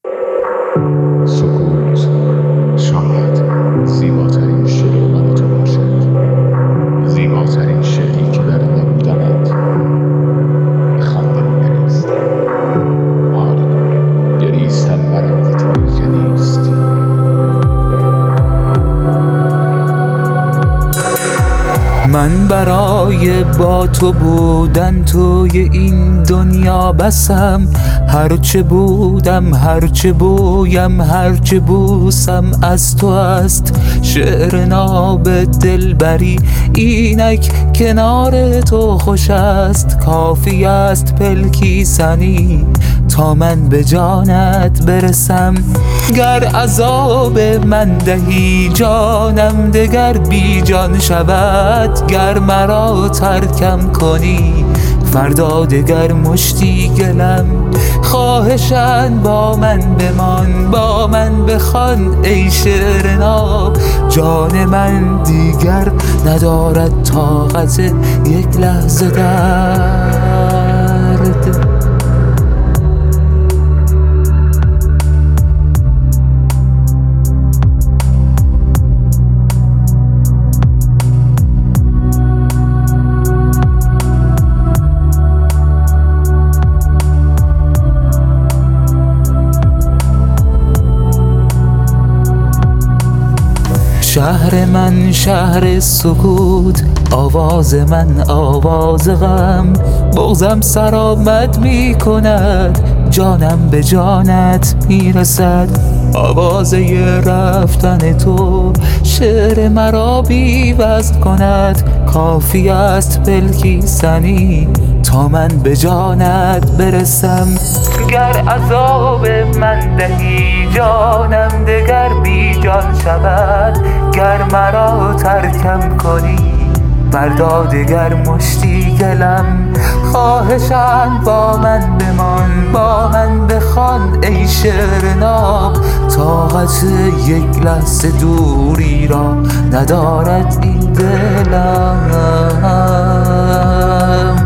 سکوت شاید زیباترین شعر من تو باشد، زیباترین شعری که در نبودنت به خنده می‌نویسد. آری، گریستن برای تویی که نیستی. من برای با تو بودن توی این دنیا بسم. هرچه بودم، هرچه بویم، هرچه بوسم از تو است. شعر ناب دلبری اینک کنار تو خوش است. کافی است پلکی سنی تا من به جانت برسم. گر عذاب من دهی جانم دگر بی جان شود. گر مرا ترکم کنی فردا دگر مشتی گلم. خواهشاً با من بمان، با من بخوان ای شعر ناب. جان من دیگر ندارد طاقت یک لحظه درد. شهر من شهر سکوت، آواز من آواز غم. بغضم سرآمد می کند، جانم به جانت می رسد. آوازه رفتن تو شعر مرا بی وزن کند. کافی است پلکی سنی تا من به جانت برسم. گر عذاب من دهی جانم دگر بی جان شود. گر مرا ترکم کنی فردا دگر مشتی گلم. خواهشاً با من بمان، با من بخوان ای شعر ناب. طاقت یک لحظه دوری را ندارد این دلم.